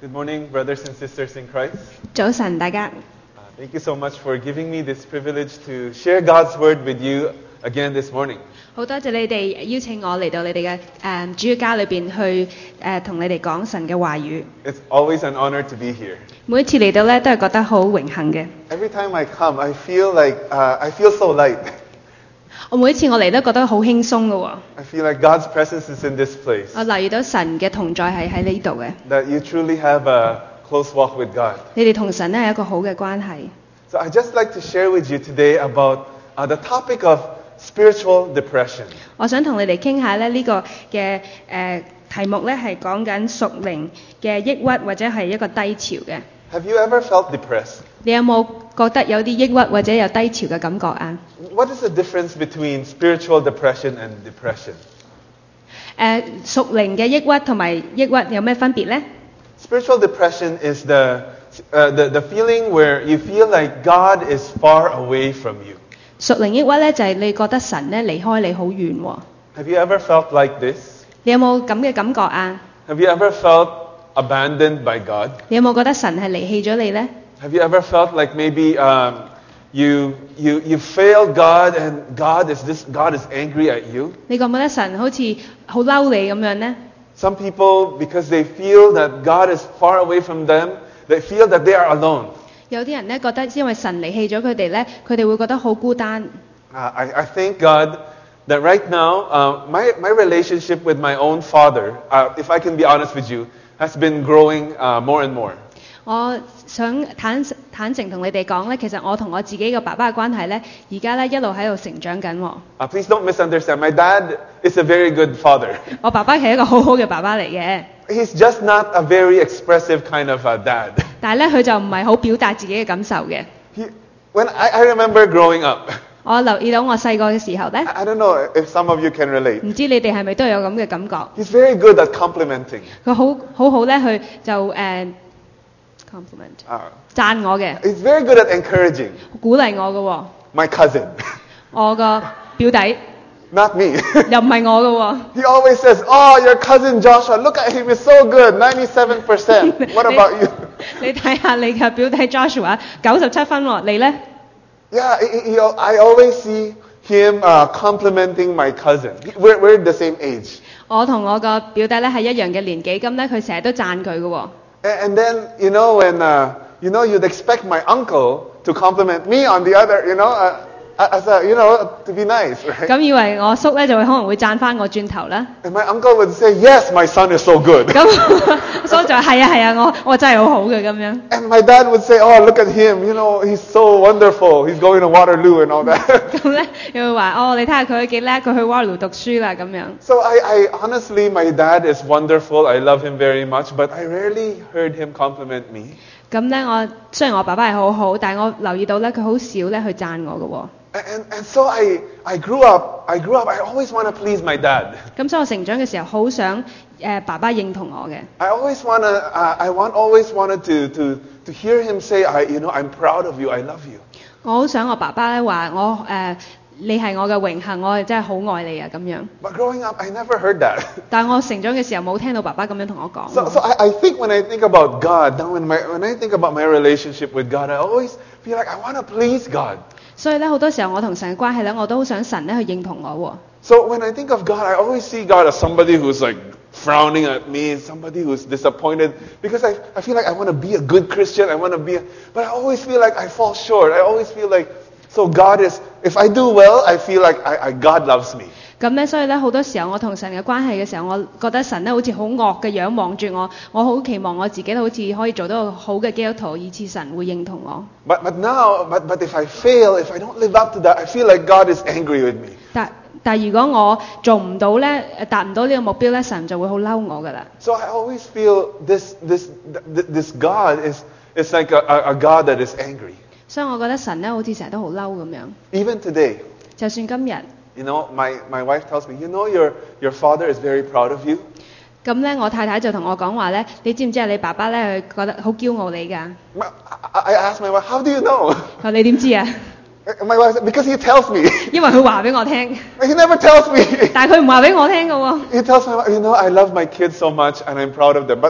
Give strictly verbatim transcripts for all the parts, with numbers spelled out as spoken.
Good morning, brothers and sisters in Christ. 早晨，大家 Uh, thank you so much for giving me this privilege to share God's word with you again this morning. 好多謝你哋邀請我嚟到你哋嘅誒主要家裏邊去誒同、你哋講神嘅話語。 It's always an honor to be here. 每一次嚟到咧，都係覺得好榮幸嘅。 Every time I come, I feel like uh, I feel so light. 我每一次我嚟都覺得好輕鬆嘅喎。 I feel like God's presence is in this place. 我留意到神嘅同在係喺呢度嘅。 That you truly have a close walk with God. 你哋同神咧係一個好嘅關係。 So I just like to share with you today about uh, the topic of spiritual depression. 我想同你哋傾下咧呢個嘅誒、呃、題目咧係講緊屬靈嘅抑鬱或者係一個低潮嘅。 Have you ever felt depressed? 你有冇覺得有啲抑鬱或者有低潮嘅感覺啊？ What is the difference between spiritual depression and depression? 誒屬靈嘅抑鬱同埋抑鬱有咩分別呢？ Spiritual depression is the, uh, the, the feeling where you feel like God is far away from you. 屬靈抑鬱咧就係你覺得神咧離開你好遠喎。 Have you ever felt like this? 你有冇咁嘅感覺啊？ Have you ever felt abandoned by God? 你有冇覺得神係離棄咗你呢？ Have you ever felt like maybe um, you, you, you failed God and God is, this, God is angry at you? 你覺唔覺得神好似好嬲你咁樣呢？ Some people, because they feel that God is far away from them, they feel that they are alone. 有啲人咧覺得因為神離棄咗佢哋咧，佢哋會覺得好孤單。 Uh, I, I thank God that right now, uh, my, my relationship with my own father, uh, if I can be honest with you, has been growing uh, more and more. 我想坦坦誠同你哋講咧，其實我同我自己嘅爸爸嘅關係咧，而家咧一路喺度成長緊喎。 Uh, please don't misunderstand. My dad is a very good father. 我爸爸係一個好好嘅爸爸嚟嘅， He's just not a very expressive kind of uh, dad. 但係咧佢就唔係好表達自己嘅感受嘅。 He, when I, I remember growing up, 我留意到我細個嘅時候咧， I don't know if some of you can relate. 唔知你哋係咪都有咁嘅感覺？ He's very good at complimenting. 佢好好好咧，佢就誒、uh, compliment Uh, 讚我嘅， he's very good at encouraging. 鼓勵我嘅喎。 My cousin, 我個表弟 not me. 又唔係我嘅喎。 He always says, "Oh, your cousin Joshua, look at him, he's so good, ninety-seven percent. What about you?" 你睇下你嘅表弟 Joshua 九十七分喎，你咧？ Yeah, he, he, I always see him uh, complimenting my cousin. We're, we're the same age. 我同我個表弟咧係一樣嘅年紀，咁咧佢成日都讚佢嘅喎。 And, and then, you know, when, uh, you know, you'd expect my uncle to compliment me on the other, you know, uh, as a, you know, to be nice, right? 咁以為我叔咧就會可能會讚翻我轉頭啦。 And my uncle would say, "Yes, my son is so good." 咁叔就係啊係啊，我我真係好好嘅咁樣。 And my dad would say, "Oh, look at him, you know, he's so wonderful. He's going to Waterloo and all that." 咁咧又會話哦，你睇下佢幾叻，佢去 Waterloo 讀書啦咁樣。 So I, I honestly, my dad is wonderful. I love him very much, but I rarely heard him compliment me. 咁咧我雖然我爸爸係好好，但係我留意到咧佢好少咧去讚我嘅喎。 And, and so I, I grew up, I grew up, I always want to please my dad. 咁所以我成長嘅時候好想誒、呃、爸爸認同我嘅。 I always want to, uh, I want, always wanted to, to, to hear him say, I, you know, I'm proud of you, I love you. 我好想我爸爸咧話我誒、呃、你係我嘅榮幸，我係真係好愛你啊咁樣。 But growing up, I never heard that. 但係我成長嘅時候冇聽到爸爸咁樣同我講。 So, so I, I think when I think about God, now when, my, when I think about my relationship with God, I always feel like I want to please God. 所以咧好多時候我同神嘅關係咧，我都好想神咧去認同我喎。 So when I think of God, I always see God as somebody who's like frowning at me, somebody who's disappointed, because I, I feel like I want to be a good Christian, I want to be, a, but I always feel like I fall short. I always feel like, so God is, if I do well, I feel like I, I, God loves me. 咁咧，所以咧好多時候我同神嘅關係嘅時候，我覺得神咧好似好惡嘅樣望住我，我好期望我自己好似可以做到個好嘅基督徒，以致神會認同我。 But, but now, but, but if I fail, if I don't live up to that, I feel like God is angry with me. 但但如果我做唔到咧，達唔到呢個目標咧，神就會好嬲我噶啦。 So I always feel this, this, this God is, is like a, a God that is angry. 所以我覺得神咧好似成日都好嬲咁樣。 Even today, 就算今日， you know, my, my wife tells me, you know, your, your father is very proud of you. 咁咧我太太就同我講話咧，你知唔知啊？你爸爸咧佢覺得好驕傲你㗎。 My, I, I asked my wife, how do you know? 佢你點知啊？ My wife said, because he tells me. 因為佢話俾我聽， He never tells me. 但係佢唔話俾我聽㗎喎。 He tells me, you know, I love my kids so much and I'm proud of them. But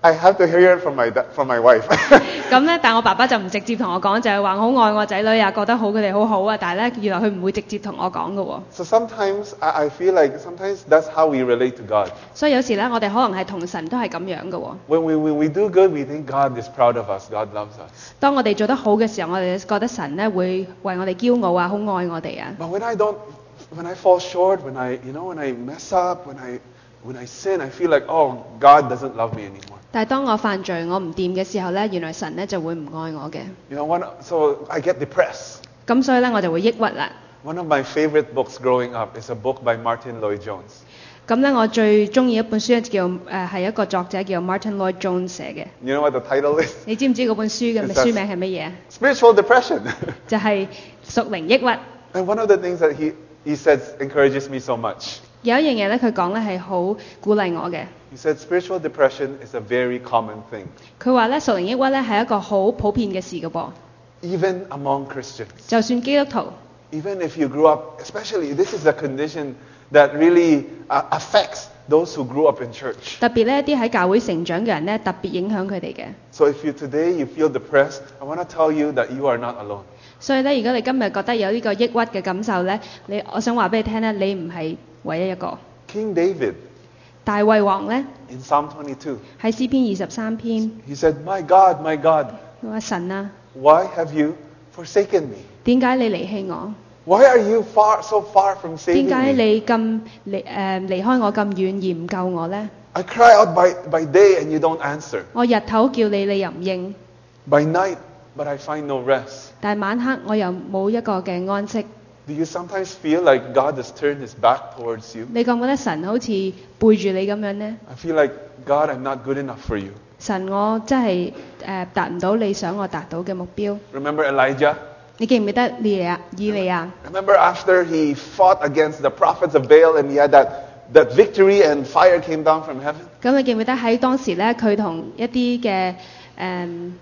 I have to hear it from my da- from my wife. 咁咧，但我爸爸就唔直接同我講，就係話好愛我仔女啊，覺得好佢哋好好啊。但係咧，原來佢唔會直接同我講嘅喎。 So sometimes I, I feel like sometimes that's how we relate to God. 所以有時咧，我哋可能係同神都係咁樣嘅喎。 When we when we do good, we think God is proud of us. God loves us. 當我哋做得好嘅時候，我哋覺得神咧會為我哋驕傲啊，好愛我哋啊。 But when I don't, when I fall short, when I you know when I mess up, when I when I sin, I feel like oh God doesn't love me anymore. 但係當我犯罪，我唔掂嘅時候咧，原來神咧就會唔愛我嘅。 You know, one, so I get depressed. 咁所以咧，我就會抑鬱啦。 One of my favorite books growing up is a book by Martin Lloyd-Jones. 咁咧，我最中意一本書咧，叫誒係一個作者叫 Martin Lloyd-Jones 寫嘅。 You know what the title is? 你知唔知嗰本書嘅 It's 書 a- 名係乜嘢啊？ Spiritual depression. 就係屬靈抑鬱。 And one of the things that he he says encourages me so much. 有一樣嘢咧，佢講咧係好鼓勵我嘅。 He said spiritual depression is a very common thing, 佢話咧，屬靈抑鬱咧係一個好普遍嘅事嘅噃。 even among Christians. 就算基督徒， Even if you grew up, especially this is a condition that really uh, affects those who grew up in church. 特別呢一啲喺教會成長嘅人咧，特別影響佢哋嘅。 So if you today you feel depressed, I want to tell you that you are not alone. 所以咧，如果你今日覺得有呢個抑鬱嘅感受咧，你我想話俾你聽咧，你唔係唯一一個。 King David 大衛王咧 in Psalm twenty-two, 喺詩篇二十三篇， he said, "My God, my God, 佢話神啊， why have you forsaken me? 點解你離棄我？ Why are you far so far from 點 saving 解 me? 你咁離誒離開我咁遠而唔救我咧？ I cry out by, by day and you don't answer. 我日頭叫你，你又唔應； By night, but I find no rest." 但係晚黑我又冇一個嘅安息。 Do you sometimes feel like God has turned his back towards you? 你覺唔覺得神好似背住你咁樣呢？ I feel like, God, I'm not good enough for you. 神，我真係誒達唔到你想我達到嘅目標。 Remember Elijah? 你記唔記得利亞以利亞？ Remember after he fought against the prophets of Baal and he had that, that victory and fire came down from heaven? 咁你記唔記得喺當時咧，佢同一啲嘅誒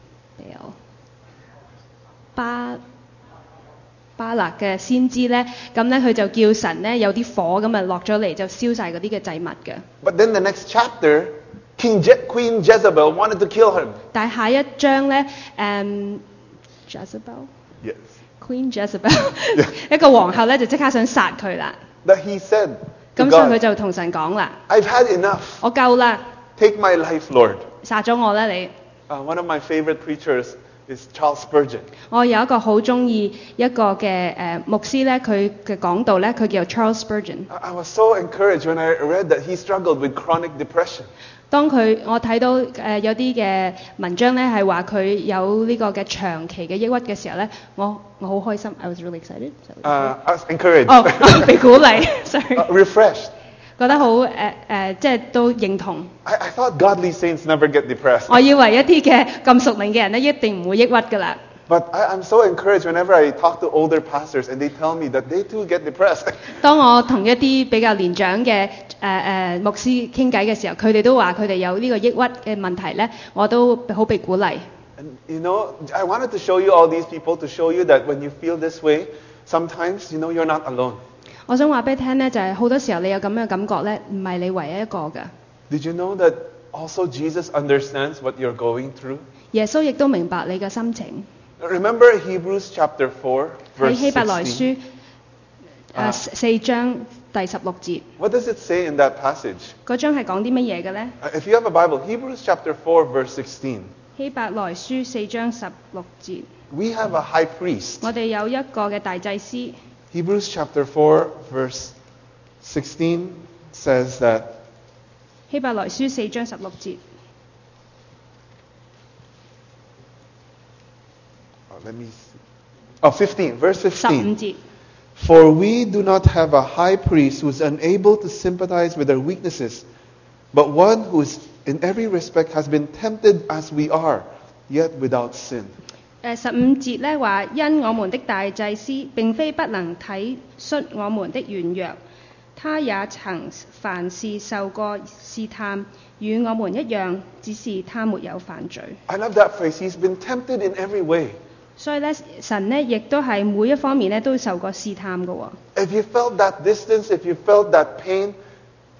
巴巴勒嘅先知咧，咁咧佢就叫神咧有啲火咁啊落咗嚟，就燒晒嗰啲嘅祭物嘅。 But then the next chapter, King Je- Queen Jezebel wanted to kill him. 但係下一章咧，誒、Jezebel Yes. Queen Jezebel 一個皇后咧就即刻想殺佢啦。 That he said to 咁所以佢 God, 就同神講啦： I've had enough. 我夠啦， Take my life, Lord. 殺咗我啦你！ Uh, one of my favorite preachers is Charles Spurgeon. 我有一個好中意一個嘅誒牧師咧，佢嘅講道咧，佢叫 Charles Spurgeon。 I I was so encouraged when I read that he struggled with chronic depression. 當佢我睇到誒、呃、有啲嘅文章咧，係話佢有呢個嘅長期嘅抑鬱嘅時候咧，我我好開心 ，I was really excited。 Uh, I was encouraged. 哦，被鼓勵，sorry， Uh, refreshed. 覺得好誒誒，即係都認同。 I, I thought godly saints never get depressed. 我以為一啲嘅咁屬靈嘅人咧，一定唔會抑鬱㗎啦。 But I, I'm so encouraged whenever I talk to older pastors and they tell me that they too get depressed. 當我同一啲比較年長嘅誒誒牧師傾偈嘅時候，佢哋都話佢哋有呢個抑鬱嘅問題咧，我都好被鼓勵。 And you know, I wanted to show you all these people to show you that when you feel this way, sometimes you know you're not alone. 我想話俾你聽咧，就係、是、好多時候你有咁樣嘅感覺咧，唔係你唯一一個㗎。 Did you know that also Jesus understands what you're going through? 耶穌亦都明白你嘅心情。 Remember Hebrews chapter four, 喺 verse 希伯來 sixteen? 書誒、 啊四章第十六節， What does it say in that passage? 嗰章係講啲乜嘢嘅咧？ Uh, If you have a Bible, Hebrews chapter four, verse sixteen. 希伯來書四章十六節， We have a high priest. 我哋有一個嘅大祭司。 Hebrews chapter four, verse sixteen says that 希伯來書四章十六節， oh, let me see. Oh, fifteen, verse 十五 fifteen. 節。 For we do not have a high priest who is unable to sympathize with our weaknesses, but one who is in every respect has been tempted as we are, yet without sin. 誒十五節咧話，因我們的大祭司並非不能體恤我們的軟弱，他也曾凡事受過試探，與我們一樣，只是他沒有犯罪。 I love that phrase. He's been tempted in every way. 所以咧，神咧亦都係每一方面咧都受過試探嘅喎。 If you felt that distance, if you felt that pain,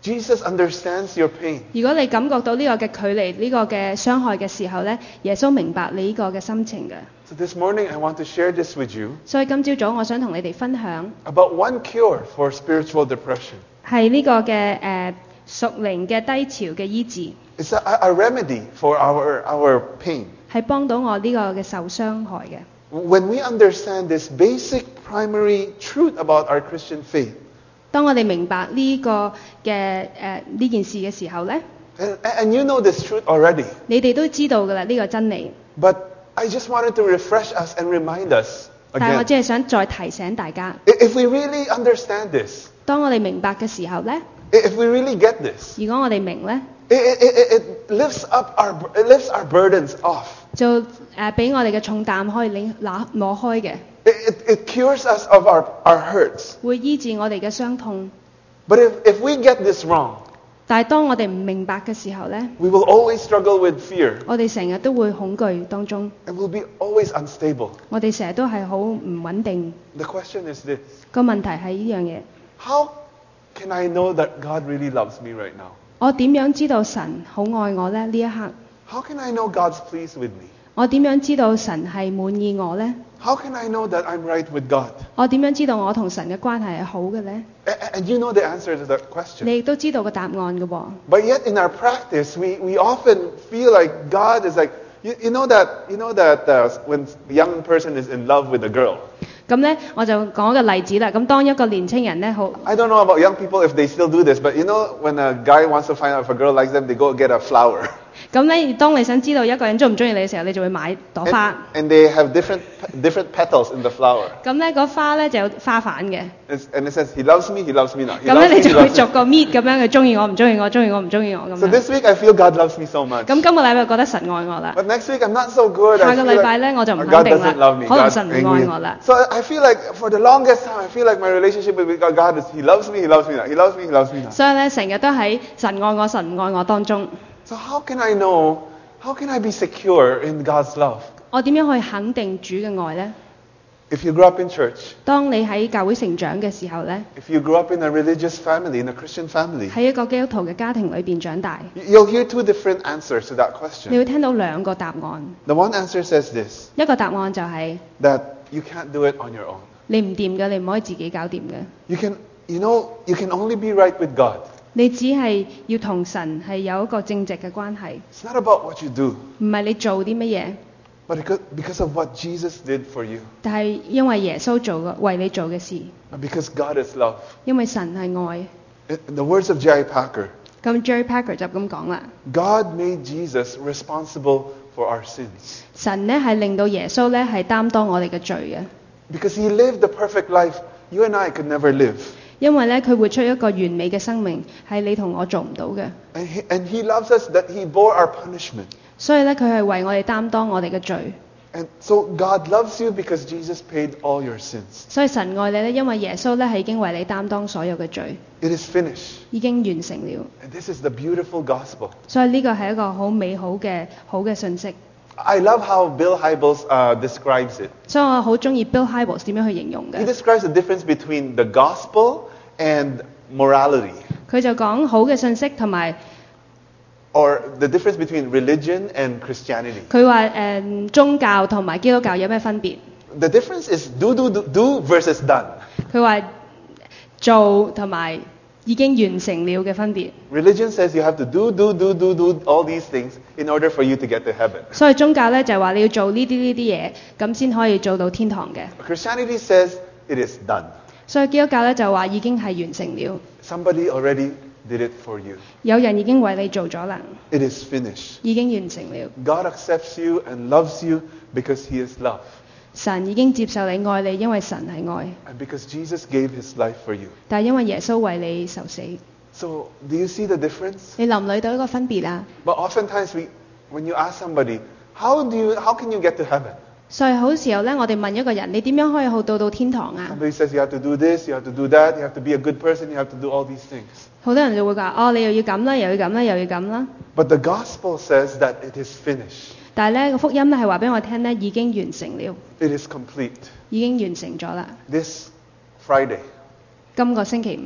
Jesus understands your pain. 如果你感覺到呢個嘅距離、呢、個嘅傷害嘅時候呢，耶穌明白你呢個嘅心情嘅。 So this morning I want to share this with you 所以今朝早我想同你哋分享 about one cure for spiritual depression. 係呢個嘅誒屬靈嘅低潮嘅醫治， It's a, a remedy for our, our pain. 係幫到我呢個嘅受傷害嘅。 When we understand this basic primary truth about our Christian faith, 當我哋明白呢、個嘅誒呢件事嘅時候呢， and, and you know this truth already, 你哋都知道㗎啦呢個真理。 but I just wanted to refresh us and remind us 但係我 again. 只係想再提醒大家， I- If we really understand this, 當當我哋明白嘅時候呢， if we really get this, 如果我哋明呢， it, it, it, it lifts up our, it lifts our burdens off. 就誒俾我哋嘅重擔可以拎攞攞開嘅， It, it, it cures us of our, our hurts. 會醫治我哋嘅傷痛。 But if, if we get this wrong, 但係當我哋唔明白嘅時候呢， we will always struggle with fear 我哋成日都會恐懼當中， and we'll be always unstable. 我哋成日都係好唔穩定。 The question is this: 個問題係呢樣嘢， how can I know that God really loves me right now? 我點樣知道神好愛我呢？呢一刻， How can I know God's pleased with me? 我點樣知道神係滿意我呢？ How can I know that I'm right with God? 我點樣知道我同神嘅關係係好嘅呢？ A- And you know the answer to that question. 你亦都知道個答案嘅喎。 But yet in our practice, we, we often feel like God is like, you, you know that, you know that uh, when a young person is in love with a girl, 咁呢，我就講一個例子啦。咁當一個年青人呢，好 I don't know about young people if they still do this, but you know when a guy wants to find out if a girl likes them, they go get a flower. 咁呢，當你想知道一個人中唔中意你嘅時候，你就會買朵 And, 花。 and they have different, different petals in the flower. 咁呢個花呢就有花瓣嘅。 It's, and it says, he loves me, he loves me not. He 咁 loves 咧 me, 你 he 就會 loves me. 逐個搣咁樣，佢中意我唔中意我，中意我唔中意我咁 So 樣。 this week I feel God loves me so much. 咁今個禮拜覺得神愛我啦， But next week I'm not so good. 下 I 個 feel 禮拜 like 咧我就唔 God 肯定 doesn't love me. 啦，可能 God's 神唔 angry. 愛我啦。 So I feel like for the longest time, I feel like my relationship with God, God is, he loves me, he loves me not. He loves me, he loves me not. 所以咧成日都喺神愛我、神唔愛我當中。 So how can I know, how can I be secure in God's love? 我點樣去肯定主嘅愛呢？ If you grew up in church, 當你喺教會成長嘅時候呢， if you grew up in a religious family, in a Christian family, 喺一個基督徒嘅家庭裏邊長大， y- you'll hear two different answers to that 你 question. 會聽到兩個答案。 The one answer says this, 一個答案就係、 that you can't do it on your own. 你唔掂嘅，你唔可以自己搞掂嘅。 You can, you know, you can only be right with God. 你只係要同神係有一個正直嘅關係， It's not about what you do, 唔係你做啲乜嘢。 but because, because of what Jesus did for you. 但係因為耶穌做嘅為你做嘅事， And because God is love. 因為神係愛。 In in the words of J I Packer, 咁 Jerry Packer 就咁講啦， God made Jesus responsible for our sins. 神呢係令到耶穌呢係擔當我哋嘅罪嘅， Because he lived the perfect life you and I could never live. 因為呢佢活出一個完美嘅生命，係你同我做唔到嘅。 And he, and he loves us that he bore our punishment. 所以呢，佢係為我哋擔當我哋嘅罪。 And so God loves you because Jesus paid all your sins. 所以神愛你呢，因為耶穌呢係已經為你擔當所有嘅罪， It is finished. 已經完成了。 And this is the beautiful gospel. 所以呢個係一個好美好嘅好嘅信息。 I love how Bill Hybels uh, describes it. 所以我好中意 Bill Hybels 點樣去形容 He 嘅。 describes the difference between the gospel and morality, 佢就講好嘅信息同埋 or the difference between religion and Christianity. 佢話誒宗教同埋基督教有咩分別？ The difference is do, do, do, do versus done. 佢話做同埋已經完成了嘅分別。 Religion says you have to do, do, do, do, do all these things in order for you to get to heaven. 所以宗教咧就係話你要做呢啲呢啲嘢，咁先可以做到天堂嘅。 Christianity says it is done. 所以基督教咧就話已經係完成了， Somebody already did it for you. 有人已經為你做咗啦， It is finished. 已經完成了。 God accepts you and loves you because he is love. 神已經接受你愛你，因為神係愛， And because Jesus gave his life for you. 但係因為耶穌為你受死。 So, do you see the difference? 你留唔留意到一個分別啊？ But oftentimes we, when you ask somebody, how do you, how can you get to heaven? 所以好時候咧，我哋問一個人：你點樣可以去到到天堂啊？ Somebody says you have to do this, you have to do that, you have to be a good person, you have to do all these things. 好多人就會話：哦，你又要咁啦，又要咁啦，又要咁啦。 But the gospel says that it is finished. 但係咧個福音咧係話俾我聽咧，已經完成了， It is complete. 已經完成咗啦。 This Friday, 今個星期五，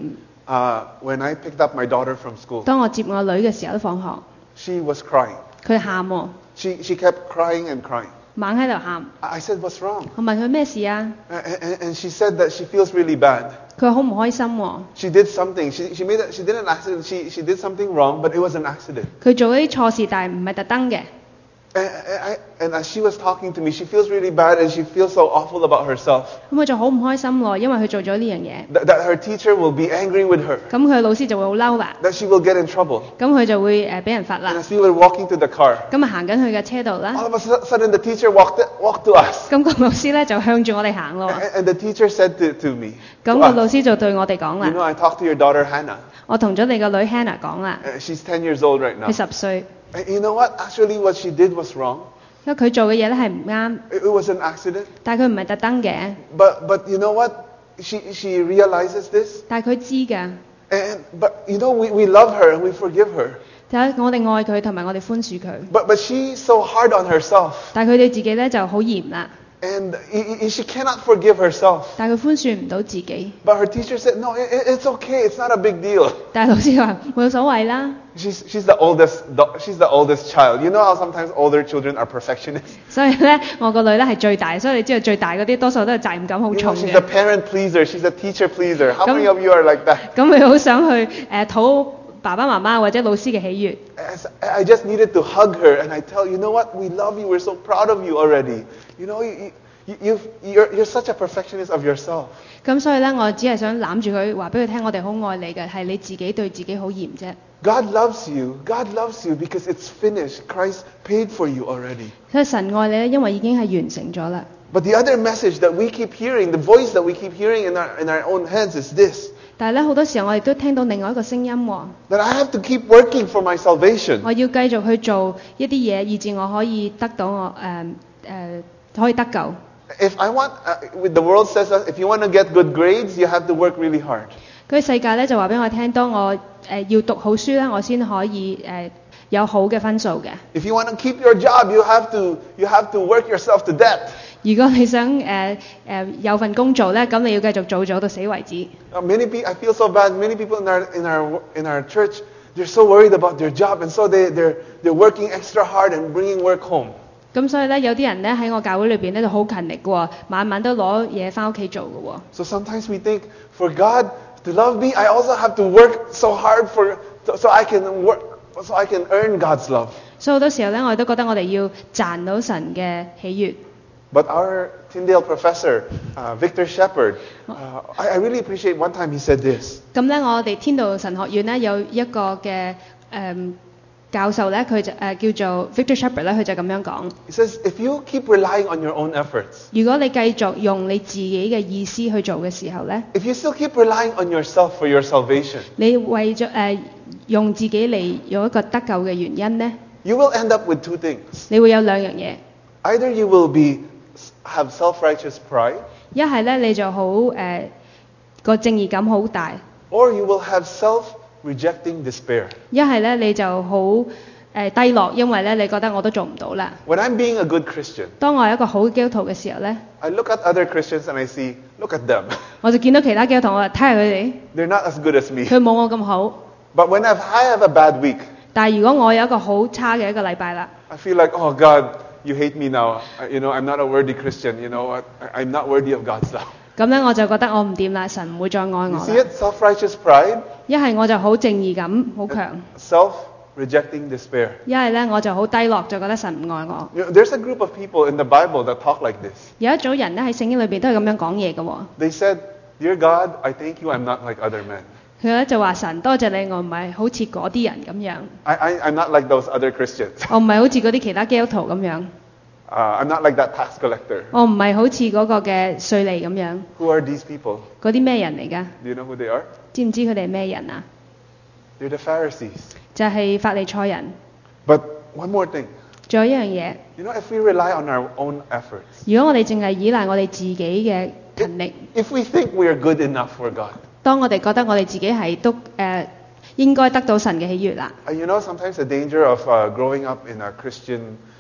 Uh, when I picked up my daughter from school, 當我接我女嘅時候，都放學， she was crying. 佢喊喎， She, she kept crying and crying. 猛喺度喊。 I said, what's wrong? 我問佢咩事啊？ And, and, and she said that she feels really bad. 佢話好唔開心喎。 She did something. She, she, made a, she did an accident. She, she did something wrong, but it was an accident. 佢做咗啲錯事，但係唔係特登嘅。 And, and, I, and as she was talking to me, she feels really bad and she feels so awful about herself. 咁佢就好唔開心喎，因為佢做咗呢樣嘢。 That, that her teacher will be angry with her. 咁佢老師就會好嬲啦。 That she will get in trouble. 咁佢就會誒俾人罰 And 啦。 as we were walking to the car, 咁啊行緊去嘅車度啦。 all of a sudden the teacher walked, walked to us. 咁個老師咧就向住我哋行咯。 And, and the teacher said to, to me, 咁 to 個 us, 老師就對我哋講 you know, 啦： I talked to your daughter Hannah. 我同咗你個女 Hannah 講啦， Uh, she's ten years old right now. 佢十歲， And you know what? Actually, what she did was wrong. 因為佢做嘅嘢咧係唔啱， It, it was an accident. 但係佢唔係特登嘅， But, but you know what? She, she realizes this. 但係佢知㗎。 And, but, you know, we, we love her and we forgive her. 就係我哋愛佢同埋我哋寬恕佢， But, but she's so hard on herself. 但係佢對自己咧就好嚴啦， And i- i- she cannot forgive herself. 但係佢寬恕唔到自己。 But her teacher said, no, it, it's okay. It's not a big deal. 但係老師話冇所謂啦。 She's, she's, the oldest, she's the oldest child. You know how sometimes older children are perfectionists? 所以咧，我個女咧係最大，所以你知道最大嗰啲多數都係責任感好 You 重 know, she's 嘅 a。parent pleaser. She's a teacher pleaser. How Come- many of you are like that? 咁佢好想去誒討爸爸媽媽或者老師嘅喜悅。 As I just needed to hug her and I tell you know what? We love you. We're so proud of you already. You know, you, you, you've, you're, you're such a perfectionist of yourself. 咁所以咧，我只係想攬住佢，話俾佢聽，我哋好愛你嘅，係你自己對自己好嚴啫。 God loves you. God loves you because it's finished. Christ paid for you already. 所以神愛你咧，因為已經係完成咗啦。 But the other message that we keep hearing, the voice that we keep hearing in our, in our own heads is this. 但係咧，好多時候我哋都聽到另外一個聲音喎， That I have to keep working for my salvation. 我要繼續去做一啲嘢，以致我可以得到我誒誒、呃、可以得救。 If I want, uh, with the world says that if you want to get good grades, you have to work really hard. 佢世界咧就話俾我聽，當我誒、呃、要讀好書咧，我先可以誒、呃、有好嘅分數嘅。 If you want to keep your job, you have to, you have to work yourself to death. 如果你想誒誒、呃呃、有份工做咧，咁你要繼續做做到死為止。 Now, many people, I feel so bad. Many people in our in our in our church, they're so worried about their job, and so they they're they're working extra hard and bringing work home. 咁所以咧，有啲人咧喺我教會裏邊咧就好勤力嘅喎，晚晚都攞嘢翻屋企做嘅喎。 So sometimes we think, for God to love me, I also have to work so hard for so I can work so I can earn God's love. 所以好多時候咧，我哋都覺得我哋要賺到神嘅喜悅。 But our Tyndale professor, uh, Victor Shepard, uh, I, I really appreciate one time he said this. 咁咧，我哋天道神學院咧有一個嘅誒、嗯教授咧，佢就誒、呃、叫做 Victor Shepard 咧，佢就咁樣講： He says, if you keep relying on your own efforts, 如果你繼續用你自己嘅意思去做嘅時候咧， if you still keep relying on yourself for your salvation, 你為咗誒、呃、用自己嚟用一個得救嘅原因咧， you will end up with two things. 你會有兩樣嘢。 Either you will be have self-righteous pride, 一係咧你就好誒個正義感好大， or you will have self-rejecting despair. 一係咧你就好誒、呃、低落，因為咧你覺得我都做唔到啦。 When I'm being a good Christian, 當我係一個好基督徒嘅時候咧， I look at other Christians and I see, look at them. 我就見到其他基督徒，我話睇下佢哋， They're not as good as me. 佢冇我咁好。 But when I've, I have a bad week, 但係如果我有一個好差嘅一個禮拜啦， I feel like, oh God, you hate me now. I, you know, I'm not a worthy Christian. You know what? I, I'm not worthy of God's love. 咁咧我就覺得我唔掂啦，神唔會再愛 You 我 see 啦。 it? Self-righteous pride, 一係我就好正義感好強， self-rejecting despair. 一係咧我就好低落，就覺得神唔愛我。 You know, there's a group of people in the Bible that talk like this. 有一組人咧喺聖經裏邊都係咁樣講嘢嘅喎。 They said, Dear God, I thank you I'm not like other men. 佢咧就話神多謝你，我唔係好似嗰啲人咁樣， I, I, I'm not like those other Christians. 我唔係好似嗰啲其他基督徒咁樣， Uh, I'm not like that tax collector. 我唔係好似嗰個嘅稅吏咁樣。 Who are these people? 嗰啲咩人嚟㗎？ Do you know who they are? 知唔知佢哋係咩人啊？ They're the Pharisees. 就係法利賽人。 But one more thing. 仲有一樣嘢， You know, if we rely on our own efforts, 如果我哋淨係依賴我哋自己嘅勤力， if we think we are good enough for God, 當我哋覺得我哋自己係都誒、呃、應該得到神嘅喜悅啦。 uh, you know, sometimes the danger of uh, growing up in a Christian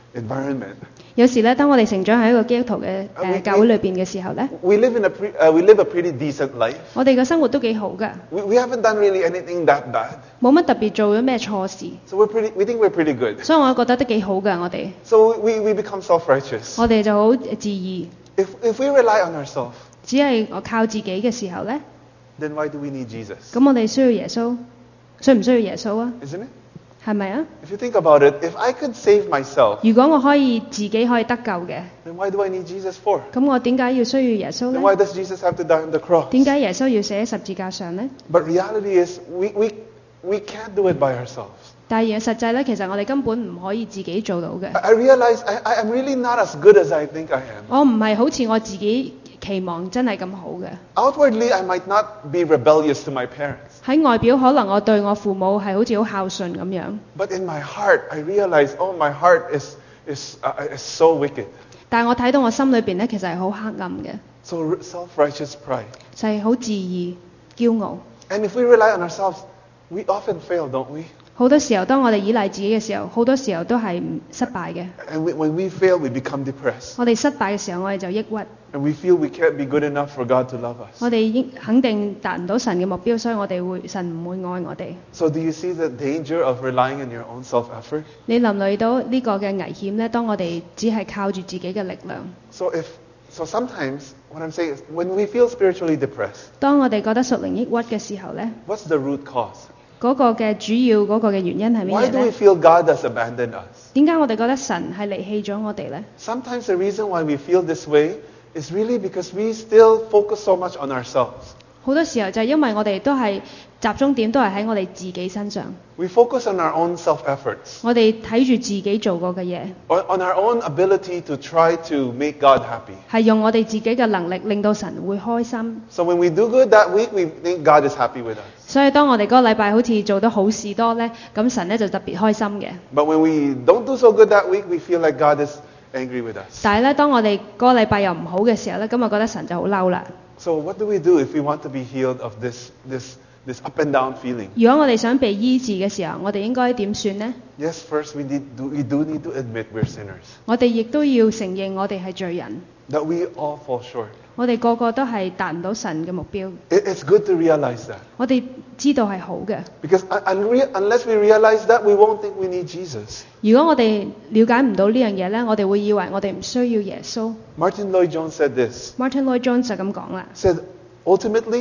environment. 有時咧，當我哋成長喺一個基督徒嘅誒、呃、 we- 教會裏邊嘅時候咧， We live in a pre, uh, we live a pretty decent life. 我哋嘅生活都幾好㗎， We, we haven't done really anything that bad. 冇乜特別做咗咩錯事， So we're pretty, we think we're pretty good. 所以我覺得都幾好㗎。我哋 So we, we become self-righteous. 我哋就好自義， If, if we rely on ourselves, 只係我靠自己嘅時候咧， then why do we need Jesus? 咁我哋需要耶穌，需唔需要耶穌啊？ Isn't it? 係咪啊？ If you think about it, if I could save myself, 如果我可以自己可以得救嘅， then why do I need Jesus for? 咁我點解要需要耶穌 Then 呢？ why does Jesus have to die on the cross? 點解耶穌要死喺十字架上呢？ But reality is, we, we, we can't do it by ourselves. 但係實際咧，其實我哋根本唔可以自己做到嘅。 I, I realize I, I am really not as good as I think I am. 我唔係好似我自己期望真係咁好嘅。 Outwardly, I might not be rebellious to my parents. 喺外表可能我對我父母係好似好孝順咁樣， But in my heart, I realize, oh, my heart is, is, uh, is so wicked. 但係我睇到我心裏邊咧，其實係好黑暗嘅， So r- self-righteous pride. 就係好自義、驕傲。 And if we rely on ourselves, we often fail, don't we? 好多時候，當我哋依賴自己嘅時候，好多時候都係唔失敗嘅。 And we, when we fail, we become depressed. 我哋失敗嘅時候，我哋就抑鬱。 And we feel we can't be good enough for God to love us. 我哋應肯定達唔到神嘅目標，所以我哋會神唔會愛我哋。 So do you see the danger of relying on your own self-effort? 你諗唔諗到呢個嘅危險呢？當我哋只係靠住自己嘅力量， So if so sometimes what I'm saying is when we feel spiritually depressed, 當我哋覺得屬靈抑鬱嘅時候呢， what's the root cause? 嗰、個嘅主要嗰個嘅原因係咩 Why 嘢 do we 呢？ feel God has abandoned us? 點解我哋覺得神係離棄咗我哋呢？ Sometimes the reason why we feel this way is really because we still focus so much on ourselves. 好多時候就係因為我哋都係集中點都係喺我哋自己身上， We focus on our own self-efforts, 我哋睇住自己做過嘅嘢， on on our own ability to try to make God happy. 係用我哋自己嘅能力令到神會開心。 So when we do good that week, we think God is happy with us. 所以當我哋嗰個禮拜好似做得好事多呢，咁神呢就特別開心嘅。 But when we don't do so good that week, we feel like God is angry with us. 但係咧，當我哋嗰個禮拜又唔好嘅時候咧，咁我覺得神就好嬲啦。 So what do we do if we want to be healed of this, this, this up and down feeling? 如果我哋想被醫治嘅時候，我哋應該點算呢？ Yes, first we, need, do, we do need to admit we're sinners, 我哋亦都要承認我哋係罪人， that we all fall short. 我哋個個都係達唔到神嘅目標。 It, it's good to realize that. 我哋知道係好嘅。 Because un- unre- unless we realize that, we won't think we need Jesus. 如果我哋了解唔到呢樣嘢呢，我哋會以為我哋唔需要耶穌。 Martin Lloyd-Jones said this. Martin Lloyd-Jones 就咁講啦。 Said, ultimately,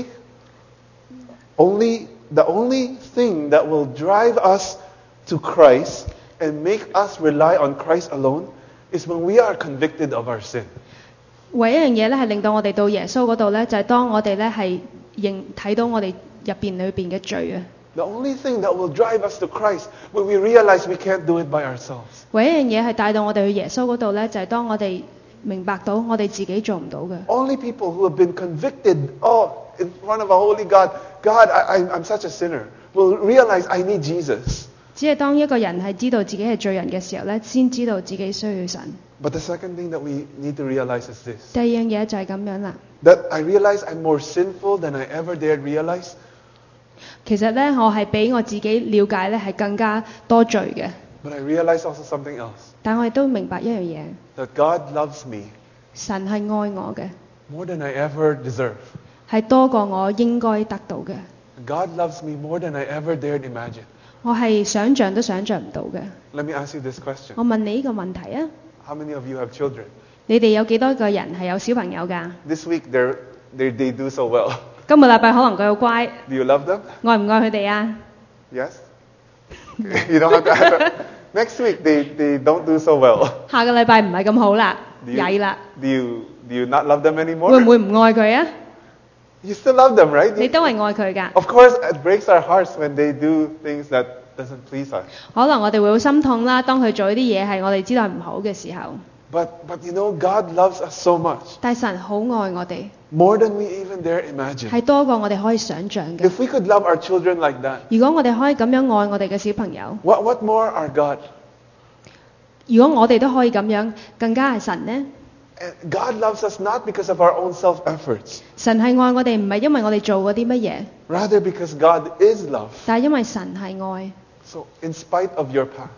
only the only thing that will drive us to Christ and make us rely on Christ alone is when we are convicted of our sin. 唯一一樣嘢咧，係令到我哋到耶穌嗰度咧，就係、是、當我哋咧係認睇到我哋入邊裏邊嘅罪啊。 The only thing that will drive us to Christ when we realize we can't do it by ourselves. 唯一一樣嘢係帶到我哋去耶穌嗰度咧，就係、是、當我哋明白到我哋自己做唔到嘅。 Only people who have been convicted, oh, in front of a holy God, God, I, I, I'm such a sinner, will realize I need Jesus. 只係當一個人係知道自己係罪人嘅時候咧，先知道自己需要神。 But the second thing that we need to realize is this. 第二樣嘢就係咁樣啦。 That I realize I'm more sinful than I ever dared realize. 其實咧，我係比我自己了解咧係更加多罪嘅。 But I realize also something else. 但我亦都明白一樣嘢， That God loves me 神係愛我嘅， more than I ever deserve. 係多過我應該得到嘅。 God loves me more than I ever dared imagine. 我係想像都想像唔到嘅。 Let me ask you this question. 我問你呢個問題啊， How many of you have children? 你哋有幾多個人係有小朋友㗎？ This week they're, they they do so well. 今個禮拜可能佢好乖， Do you love them? 愛唔愛佢哋啊？ Yes? You don't have to answer. Next week they, they don't do so well. 下個禮拜唔係咁好啦， Do you, 曳啦， do you, do you not love them 會唔 anymore? 會唔愛佢啊？ You still love them, right? 你 You- 都係愛佢㗎。 Of course, it breaks our hearts when they do things that doesn't please us. 可能我哋會好心痛啦，當佢做啲嘢係我哋知道係唔好嘅時候。 But, but you know, God loves us so much, 但係神好愛我哋， more than we even dare imagine. 係多過我哋可以想像嘅。 If we could love our children like that, 如果我哋可以咁樣愛我哋嘅小朋友， what, what more our God? 如果我哋都可以咁樣，更加係神呢？ And God loves us not because of our own self-efforts, 神係愛我哋，唔係因為我哋做過啲乜嘢， rather because God is love. 但係因為神係愛。 So in spite of your past,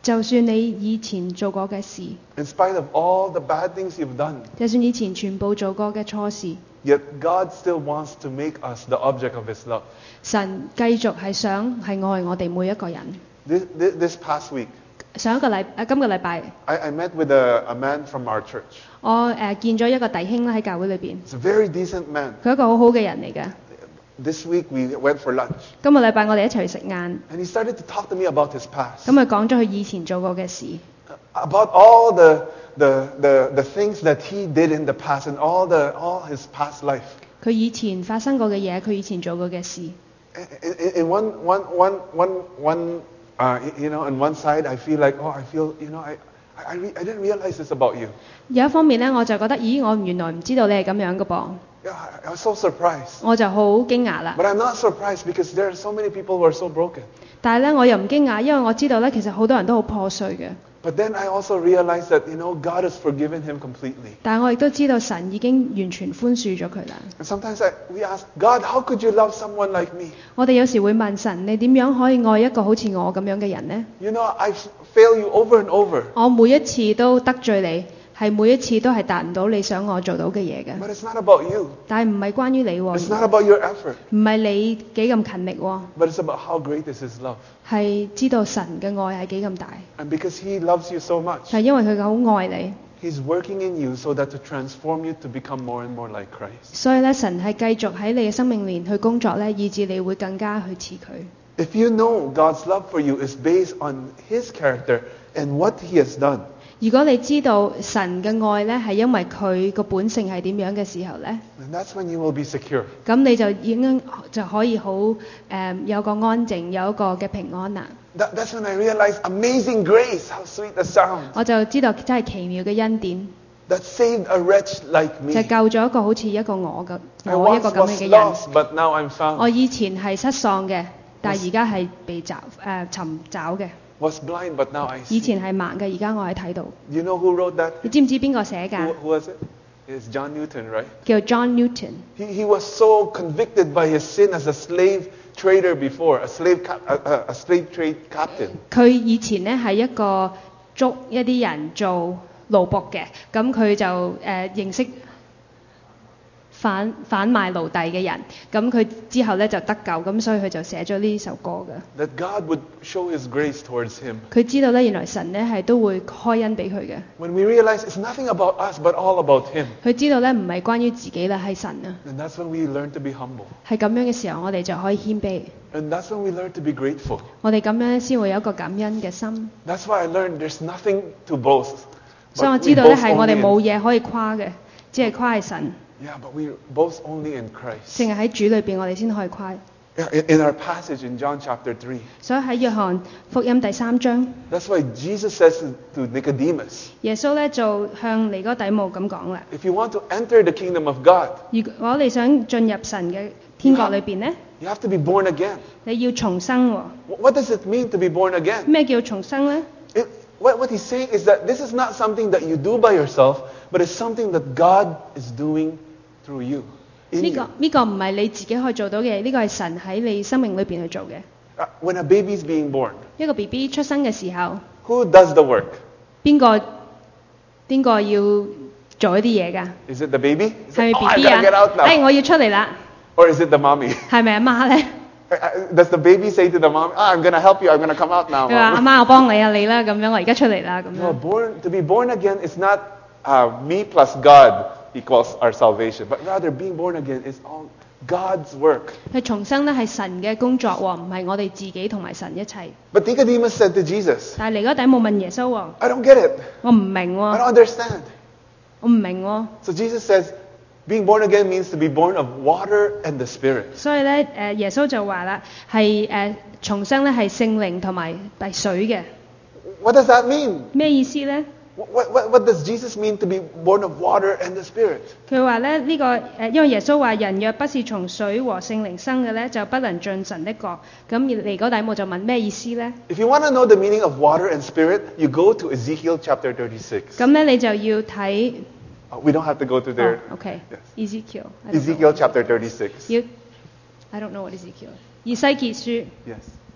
就算你以前做過嘅事， in spite of all the bad things you've done, 就算以前全部做過嘅錯事， yet God still wants to make us the object of His love. 神繼續係想係愛我哋每一個人。 This, this, this past week, 上一個禮啊，今個禮拜 I, I met with a, a man from our church. 我誒、呃、見咗一個弟兄啦喺教會裏邊， He's a very decent man. 佢係一個好好嘅人嚟嘅。 This week we went for lunch, 今個禮拜我哋一齊去食晏， and he started to talk to me about his past, 咁佢講咗佢以前做過嘅事， about all the, the, the, the things that he did in the past and all, the, all his past life. 佢以前發生過嘅嘢，佢以前做過嘅事。 In, in, in one, one, one, one, one, uh, you know, on one side I feel like, oh, I feel, you know, I, I, re- I didn't realize this about you. 有一方面咧，我就覺得，咦，我原來唔知道你係咁樣嘅噃， Yeah, I, I was so surprised. 我就好驚訝啦。 But I'm not surprised because there are so many people who are so broken. 但係咧，我又唔驚訝，因為我知道咧，其實好多人都好破碎嘅。 But then I also realized that, you know, God has forgiven him completely. 但係我亦都知道神已經完全寬恕咗佢啦。 And sometimes I, we ask, God, how could you love someone like me? 我哋有時會問神：你點樣可以愛一個好似我咁樣嘅人呢？ You know, I fail you over and over. 我每一次都得罪你，係每一次都係達唔到你想我做到嘅嘢嘅。 But it's not about you. 但係唔係關於你喎， It's not about your effort. 唔係你幾咁勤力喎， But it's about how great is his love. 係知道神嘅愛係幾咁大， And because he loves you so much, 係因為佢好愛你， he's working in you so that to transform you to become more and more like Christ. 所以咧神係繼續喺你嘅生命裏去工作咧，以致你會更加去似佢。 If you know God's love for you is based on his character and what he has done, 如果你知道神嘅愛咧係因為佢個本性係點樣嘅時候咧， then that's when you will be secure. 咁你就已經就可以好誒、呃、有個安靜，有一個嘅平安啦。 That, that's when I realized amazing grace, how sweet the sound, 我就知道真係奇妙嘅恩典， that saved a wretch like 就 me. 救咗一個好似一個我嘅 I 我一 once 個咁 was 樣嘅人。 lost, but now I'm 我 found. 以前係失喪嘅，但係而家係被找誒、呃、尋找嘅。 Was blind, but now I 以 see. 前係盲嘅，而家我係睇到。 You know who wrote that? 你知唔知邊個寫 Who, 㗎？ who was it? It's John Newton, right? 叫 John Newton。 He, he was so convicted by his sin as a slave trader before, a slave, cap, a, a, a slave trade captain. 佢以前咧係一個捉一啲人做奴僕嘅，咁佢就誒、呃、認識販販賣奴隸嘅人，咁佢之後咧就得救，咁所以佢就寫咗呢首歌嘅。 That God would show his grace towards him. 佢知道咧，原來神咧係都會開恩俾佢嘅。 When we realize it's nothing about us, but all about him. 佢知道咧唔係關於自己啦，係神啊。 And that's when we learn to be humble. 係咁樣嘅時候，我哋就可以謙卑。 And that's when we learn to be grateful. 我哋咁樣先會有一個感恩嘅心。 That's why I learned there's nothing to boast. 所以我 But 知 we 道咧 boast 係我哋 only 冇 in, 嘢可以誇嘅，只係誇係神。 yeah, but we boast only in Christ. 淨係喺主裏邊，我哋先可以誇。 Yeah, in, in our passage in John chapter three, 所以喺約翰福音第三章， that's why Jesus says to, to Nicodemus, 耶穌咧就向尼哥底母咁講啦： if you want to enter the kingdom of God, 如果你想進入神嘅天國裏邊咧， you have to be born again. 你要重生喎。 Wh- What does it mean to be born again? 咩叫重生咧？ It, what, what he's saying is that this is not something that you do by yourself, but it's something that God is doing through you. In 呢 you. 個呢個唔係你自己可以做到嘅，呢個係神喺你生命裏邊去做嘅。 Uh, when a baby is being born, 一個 B B 出生嘅時候， who does the work? 邊個邊個要做一啲嘢㗎？ Is it the baby? Is 係咪 it, oh, I B B 啊 gotta get out？now. 哎，我要出嚟啦！ Or is it the mommy? 係咪阿媽咧？ Uh, uh, Does the baby say to the mom, ah, I'm going to help you, I'm going to come out now? 佢話阿媽，我幫你啊，你啦咁樣，我而家出嚟啦咁 No, 樣。 born, to be born again is not uh, me plus God equals our salvation, but rather being born again is all God's work. 佢重生咧係神嘅工作喎，唔係我哋自己同埋神一齊。 But Nicodemus said to Jesus, 但係尼哥底母問耶穌喎， I don't get it. 我唔明 I 喎， don't understand. 我唔明喎。 So Jesus says, being born again means to be born of water and the Spirit. 所以咧誒耶穌就話啦，係誒重生咧係聖靈同埋係水嘅。 What does that mean? 咩意思咧？ What, what, what does Jesus mean to be born of water and the Spirit? 佢話咧呢個誒，因為耶穌話人若不是從水和聖靈生嘅咧，就不能進神的國。咁尼哥底母就問咩意思咧？ If you want to know the meaning of water and Spirit, you go to Ezekiel chapter thirty-six. 咁咧你就要睇。 Uh, we don't have to go to there. Oh, okay. Yes. Ezekiel. I don't know. Ezekiel chapter thirty-six. You, I don't know what Ezekiel. 以西結書 Yes.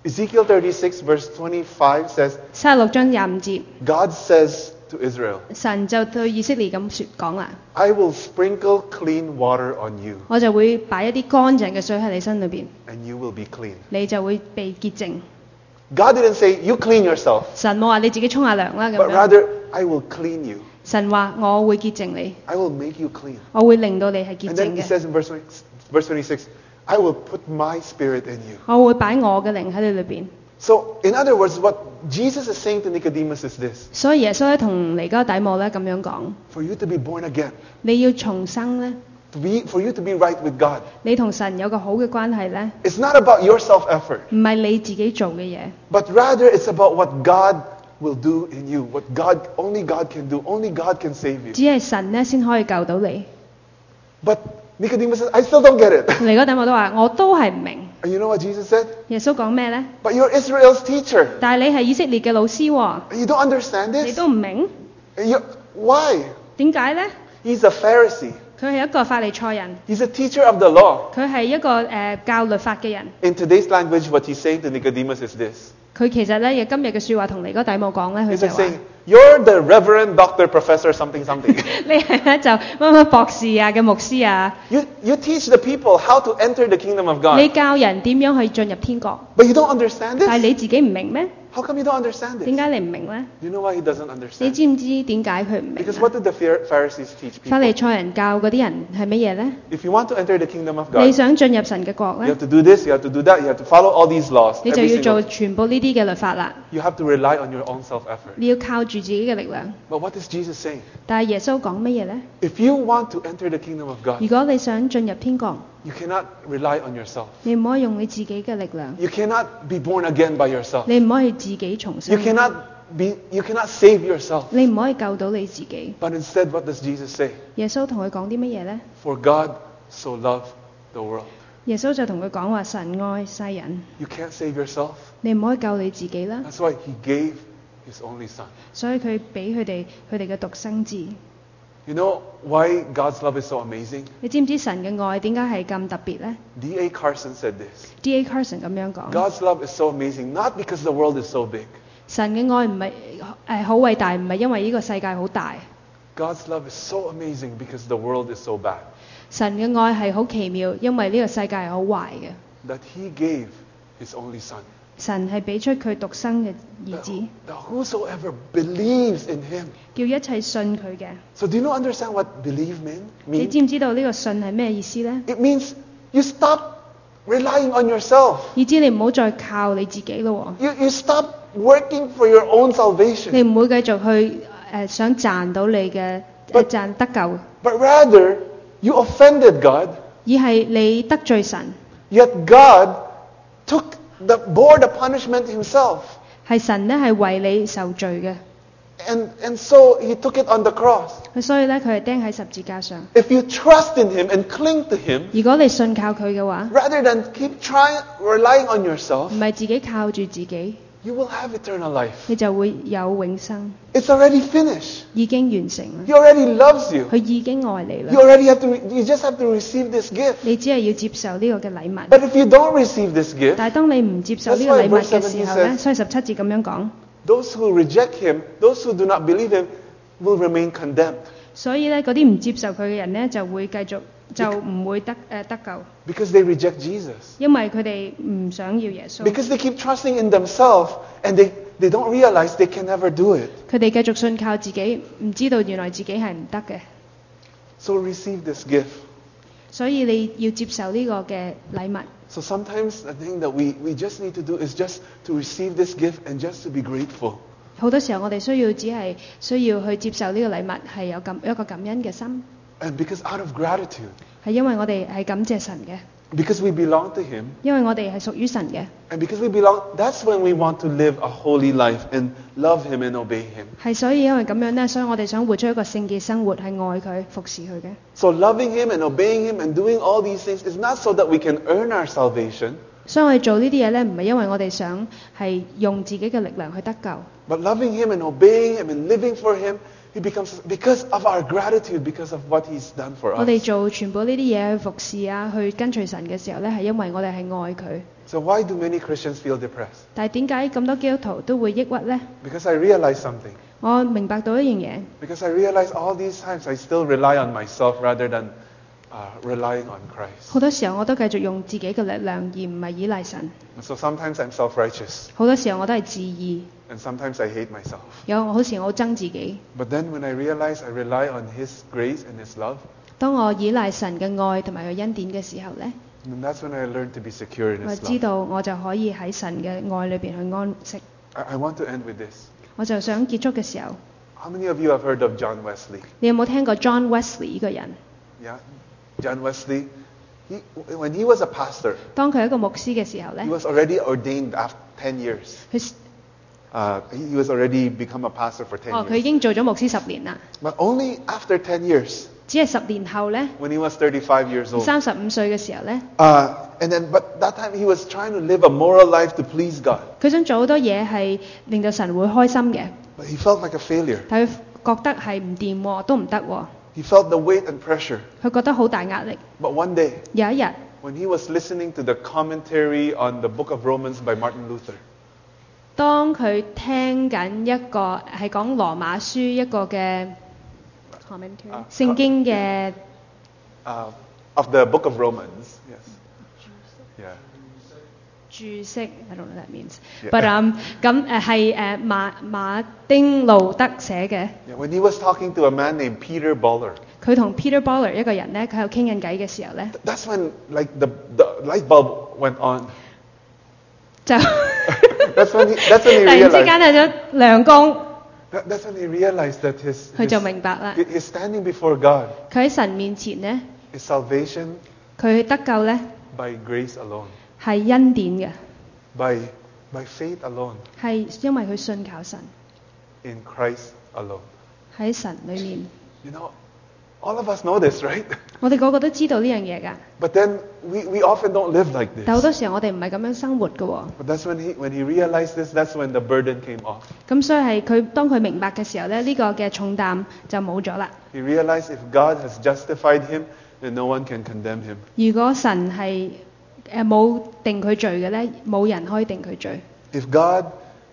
Ezekiel thirty-six verse twenty-five says, 三十六章廿五節， God says to Israel, 神就對以色列咁説講啦， I will sprinkle clean water on you, 我就會擺一啲乾淨嘅水喺你身裏邊， and you will be clean. 你就會被潔淨。 God didn't say, you clean yourself, 神冇話你自己沖下涼啦咁 but 樣， rather, I will clean you. 神話我會潔淨你， I will make you clean. 我會令到你係潔 And 淨 then he 嘅， says in verse twenty, verse twenty-six, I will put my spirit in you. 我會擺我嘅靈喺你裏邊。 So, in other words, what Jesus is saying to Nicodemus is this: 所以耶穌咧同尼哥底母咧咁樣講， for you to be born again, 你要重生咧， to be, for you to be right with God, 你同神有個好嘅關係咧， it's not about your self-effort, 唔係你自己做嘅嘢， but rather it's about what God will do in you, what God, only God can do, only God can save you. 只係神咧先可以救到你。 But Nicodemus says, I still don't get it. 尼哥底母都話我都係唔明。 And you know what Jesus said? 耶穌講咩咧？ But you're Israel's teacher, 但係你係以色列嘅老師喎， and you don't understand 你 this? 都唔明 And you, why? 點解咧？ He's a Pharisee. 佢係一個法利賽人， He's a teacher of the law. 佢係一個誒、呃、教律法嘅人。 In today's language, what he's saying to Nicodemus is this. 佢其實咧，今日嘅説話同尼哥底母講咧，佢 He's 就 like 話 saying, you're the reverend doctor professor something something. 你係咧就乜乜博士啊嘅牧師啊， you, you teach the people how to enter the kingdom of 你 God. 教人點樣去進入天國， But you don't understand 但係 this? 你自己唔明咩？ How come you don't understand 點 this? 解你唔明咧？ You know why he doesn't 你 understand? 知唔知點解佢唔明 Because 啊？ what did the Phar- Pharisees teach 法利 people? 賽人教嗰啲人係乜嘢咧？ If you want to enter the kingdom of 你 God, 想進入神嘅國 you 咧 have，to do this, you have to do that, you have to follow all these laws. 你就 every 要做 single- 全部呢啲嘅律法啦， You have to rely on your own self-effort. 你要靠住自己嘅力量。 But what is Jesus saying? 但係耶穌講乜嘢咧？ If you want to enter the kingdom of God, 如果你想進入天國， you cannot rely on yourself. 你唔可以用你自己嘅力量， You cannot be born again by yourself. 你唔可以自己重 You 生， cannot be, you cannot save yourself. 你唔可以救到你自己。 But instead, what does Jesus say? 耶穌同佢講啲乜嘢呢？ For God so loved the world. 耶穌就同佢講話：神愛世人， You can't save yourself. 你唔可以救你自己啦。 That's why He gave His only Son. 所以佢俾佢哋佢哋嘅獨生子。 You know why God's love is so amazing? 你知唔知神嘅愛點解係咁特別呢？ D A Carson said this. D A Carson 咁樣講， God's love is so amazing, not because the world is so big. 神嘅愛唔係誒好偉大，唔係因為呢個世界好大。 God's love is so amazing because the world is so bad. 神嘅愛係好奇妙，因為呢個世界係好壞嘅。 That He gave His only Son. 神係俾出佢獨生嘅兒 That, 子， that whosoever believes in Him. 叫一切信佢嘅。 So do you not understand what believe mean? 你 mean? 知唔知道呢個信係咩意思呢？ It means you stop relying on yourself. 以知你唔好再靠你自己咯 You, you stop working for your own 喎， salvation. 你唔會繼續去誒、呃、想賺到你嘅誒 But- 賺得救， But rather, you offended God, 而係你得罪神， yet God took the, bore the punishment Himself. 係神咧係為你受罪嘅， And, and so He took it on the cross. 所以咧佢係釘喺十字架上。 If you trust in Him and cling to Him, 如果你信靠佢嘅話， rather than keep trying, relying on yourself, 唔係自己靠住自己， you will have eternal life. 你就會有永生， It's already finished. 已經完成啦。 He already loves you. 佢已經愛你 You 啦， already have to, you just have to receive this gift. 你只係要接受呢個嘅禮物。 But if you don't receive this gift, 但係當你唔接受呢個禮物嘅時候咧，所以十七節咁樣講。 those who reject Him, those who do not believe Him, will remain condemned. 所以咧，嗰啲唔接受佢嘅人咧，就會繼續就唔會得誒、呃、得救， Because they reject Jesus. 因為佢哋唔想要耶穌， Because they keep trusting in themselves and they, they don't realize they can never do it. 佢哋繼續信靠自己，唔知道原來自己係唔得嘅。 So receive this gift. 所以你要接受呢個嘅禮物。 So sometimes the thing that we, we just need to do is just to receive this gift and just to be grateful. 好多時候我哋需要只係需要去接受呢個禮物，係有感一個感恩嘅心， And because out of gratitude, 係因為我哋係感謝神嘅， because we belong to Him, 因為我哋係屬於神嘅， and because we belong, that's when we want to live a holy life and love Him and obey Him. 係所以因為咁樣呢，所以我哋想活出一個聖潔生活，係愛佢、服侍佢嘅。 So loving Him and obeying Him and doing all these things is not so that we can earn our salvation, 所以我哋做呢啲嘢呢，唔係因為我哋想係用自己嘅力量去得救， but loving Him and obeying Him and living for Him He becomes because of our gratitude, because of what He's done for 我哋 us. 做全部呢啲嘢去服侍啊，去跟隨神嘅時候呢，係因為我哋係愛佢。 So why do many Christians feel depressed? 但係點解咁多基督徒都會抑鬱呢？ Because I realize something. 我明白到一樣嘢， Because I realize all these times I still rely on myself rather than uh, relying on Christ. 好多時候我都繼續用自己嘅力量，而唔係依賴神。 And so sometimes I'm self-righteous, 好多時候我都係自義， and sometimes I hate myself. 有好時我好憎自己。 But then when I realize I rely on His grace and His love, 當我依賴神嘅愛同埋佢恩典嘅時候呢， then that's when I learn to be secure in 我 His 知 love. 道我就可以喺神嘅愛裏邊去安息。 I, I want to end with this. 我就想結束嘅時候， How many of you have heard of John Wesley? 你有冇聽過 John Wesley 呢個人？ Yeah, John Wesley. He, when he was a pastor, 當佢係一個牧師嘅時候 he 呢， was already ordained after ten years. 佢 Uh, he was already become a pastor for ten 哦佢已 years. 經做咗牧師十年啦， But only after ten years, 只係十年後呢， when he was thirty-five years old. 三十五歲嘅時候呢， Uh, and then, but that time he was trying to live a moral life to please God. 佢想做好多嘢係令到神會開心嘅， But he felt like a failure. 但佢覺得係唔掂喎，都唔得喎， He felt the weight and pressure. 佢覺得好大壓力。 But one day, 有一日， when he was listening to the commentary on the book of Romans by Martin Luther, 當佢聽緊一個係講羅馬書一個嘅 commentary 啊聖經嘅 uh, of the book of Romans, yes, yeah, 注釋 I don't know what that means Yeah. but um 咁誒係誒馬馬丁路德寫嘅， yeah. When he was talking to a man named Peter Boller, 佢同 Peter Boller 一個人咧，佢喺度傾緊偈嘅時候咧， that's when like the the light bulb went on. 就 That's when he, that's when he 突然之間 realized. 有咗亮光， That, that's when he realized that his 佢就 his, 明白啦。 his standing before God 佢喺神面前咧， is salvation 佢得救咧 by grace alone, 係恩典嘅， by by faith alone, 係因為佢信靠神， in Christ alone. 喺神裏面。 You know, all of us know this, right? 我哋個個都知道呢樣嘢㗎， But then we, we often don't live like 但好 this. 多時候我哋唔係咁樣生活㗎喎。 But that's when he when he realized this, that's when the burden came off. 咁所以係佢當佢明白嘅時候咧，呢、個嘅重擔就冇咗啦。 He realized if God has justified him, then no one can condemn him. 如果神係誒冇定佢罪嘅咧，冇人可以定佢罪。 If God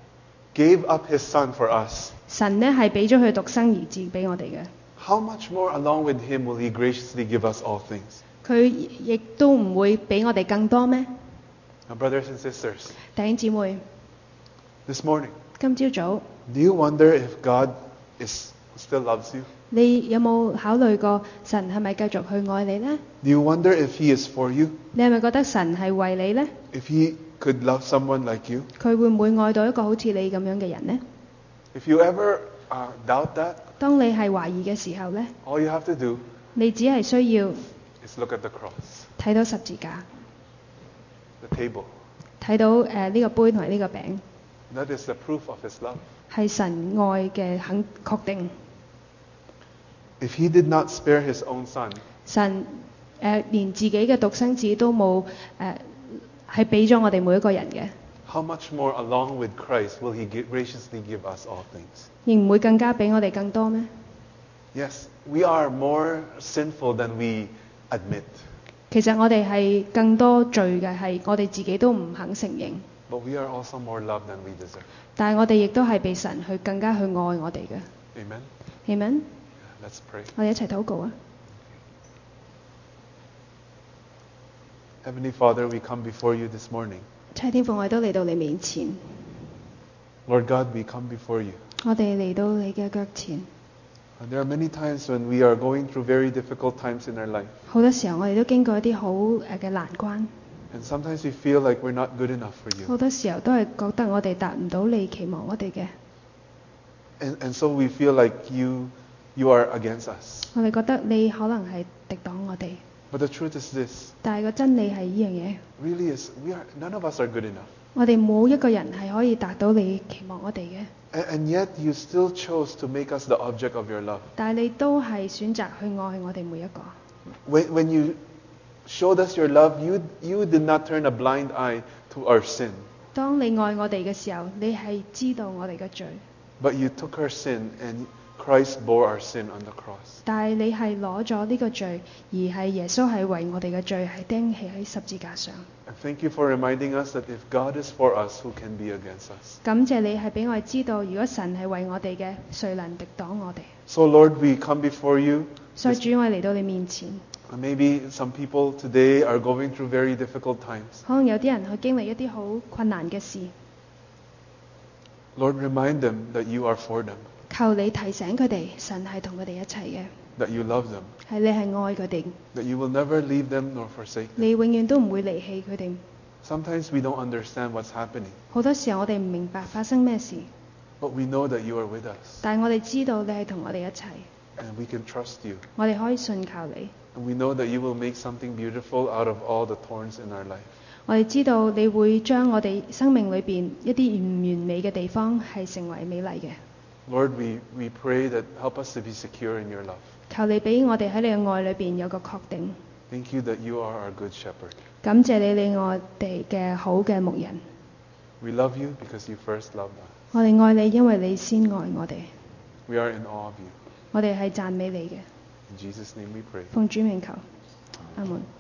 gave up his son for us, 神咧係俾咗佢獨生兒子俾我哋嘅， how much more along with him will he graciously give us all things? 佢亦都唔會俾我哋更多咩？ Now, brothers and sisters, 弟兄姊妹， this morning, 今朝早 do you wonder if God is still loves you? 你有冇考慮過神係咪繼續去愛你呢？ Do you wonder if he is for you? 你係咪覺得神係為你呢？ If he could love someone like you? 佢會唔會愛到一個好似你咁樣嘅人呢？ If you ever uh, doubt that, 當你係懷疑嘅時候呢， all you have to do 你只係需要 is look at the cross, 睇到十字架， the table. 睇到誒呢個杯同埋呢個餅， That is the proof of his love. 係神愛嘅肯確定。 If he did not spare his own son, 神誒、呃、連自己嘅獨生子都冇誒係俾咗我哋每一個人嘅， how much more along with Christ will he gi- graciously give us all things? 亦唔會更加俾我哋更多咩？ Yes, we are more sinful than we admit, 其實我哋係更多罪嘅，係我哋自己都唔肯承認， but we are also more loved than we deserve. 但係我哋亦都係被神去更加去愛我哋嘅。 Amen? Amen？ Let's pray. 我哋一齊禱告啊！ Heavenly Father, we come before you this morning. 親天父，我哋都嚟到你面前， Lord God, we come before you. 我哋嚟到你嘅腳前。 And there are many times when we are going through very difficult times in our life. 好多時候我哋都經過一啲好誒嘅難關， And sometimes we feel like we're not good enough for 好 you. 多時候都係覺得我哋達唔到你期望我哋嘅， And, and so we feel like you, you are against us. 我哋覺得你可能係敵擋我哋。 But the truth is this. 但係個真理係呢樣嘢， Really is, we are, none of us are good enough. 我哋冇一個人係可以達到你期望我哋嘅， And, and yet you still chose to make us the object of your love. 但係你都係選擇去愛我哋每一個。 When, when you showed us your love, you, you did not turn a blind eye to our sin. 當你愛我哋嘅時候，你係知道我哋嘅罪， But you took our sin and Christ bore our sin on the cross. 但係你係攞咗呢個罪，而係耶穌係為我哋嘅罪係釘起喺十字架上。 And thank you for reminding us that if God is for us, who can be against us? 感謝你係俾我哋知道，如果神係為我哋嘅，誰能敵擋我哋？ So Lord, we come before you. 所以主，我嚟到你面前。 And maybe some people today are going through very difficult times. 可能有啲人去經歷一啲好困難嘅事， Lord, remind them that you are for them, 求你提醒佢哋，神係同佢哋一齊嘅， that you love them, 係你係愛佢哋， that you will never leave them nor forsake them. 你永遠都唔會離棄佢哋。 Sometimes we don't understand what's happening, 好多時候我哋唔明白發生咩事， but we know that you are with us, 但係我哋知道你係同我哋一齊， and we can trust you. 我哋可以信靠你。 And we know that you will make something beautiful out of all the thorns in our life. 我哋知道你會將我哋生命裏邊一啲唔完美嘅地方係成為美麗嘅。 Lord, we, we pray that help us to be secure in your love. 求你俾我哋喺你嘅愛裏邊有個確定。 Thank you that you are our good shepherd. 感謝你，你我哋嘅好嘅牧人。 We love you because you first loved us. 我哋愛你，因為你先愛我哋。 We are in awe of you. 我哋係讚美你嘅。 In Jesus' name we pray. 奉主名求，阿門。